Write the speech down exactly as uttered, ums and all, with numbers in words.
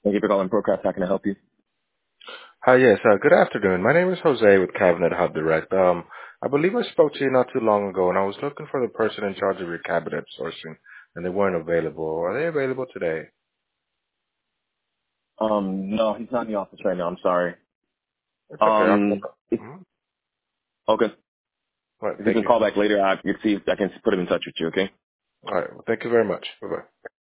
Thank you for calling Procraft. How can I help you? Hi, yes. Uh, good afternoon. My name is Jose with Cabinet Hub Direct. Um, I believe I spoke to you not too long ago, and I was looking for the person in charge of your cabinet sourcing, and they weren't available. Are they available today? Um, no, he's not in the office right now. I'm sorry. It's okay. I'll call Um, back. if, Mm-hmm. okay. All right. If you Thank can you. call back later, I can see if I can put him in touch with you. Okay. All right. Well, thank you very much. Bye bye.